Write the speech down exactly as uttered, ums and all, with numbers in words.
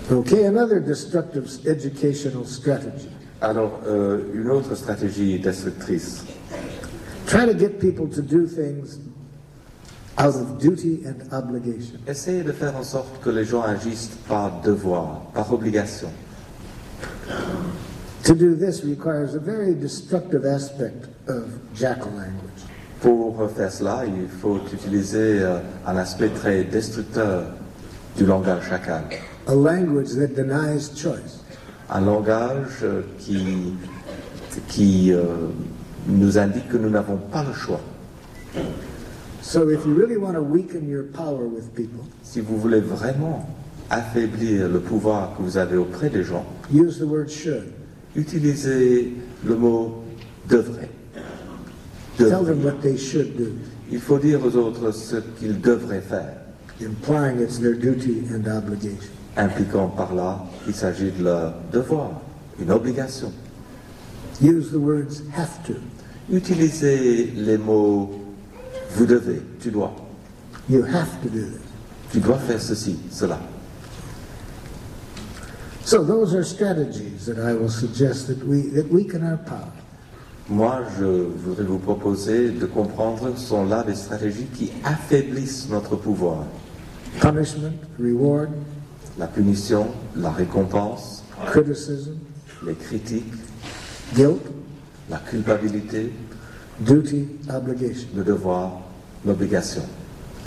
Okay, another destructive educational strategy. Alors, euh, une autre stratégie destructrice. Try to get people to do things out of duty and obligation. Essayez de faire en sorte que les gens agissent par devoir, par obligation. To do this requires a very destructive aspect of jackal language. Pour faire cela, il faut utiliser euh, un aspect très destructeur du langage chacal. A language that denies choice. Un langage euh, qui, qui euh, nous indique que nous n'avons pas le choix. So if you really want to weaken your power with people, Si vous voulez vraiment affaiblir le pouvoir que vous avez auprès des gens, use the word should. utilisez le mot devrait. Tell Devrait. them what they should do, Il faut dire aux autres ce qu'ils devraient faire, implying it's their duty and obligation. impliquant par là qu'il s'agit de leur devoir, une obligation. Use the words have to. Utilisez les mots vous devez, tu dois, You have to do this. tu dois faire ceci, cela. So those are strategies that I will suggest that we that weaken our power. Moi, je voudrais vous proposer de comprendre que sont là des stratégies qui affaiblissent notre pouvoir. Punishment, reward, La punition, la récompense, criticism, les critiques, guilt, la culpabilité, duty, obligation. le devoir, l'obligation.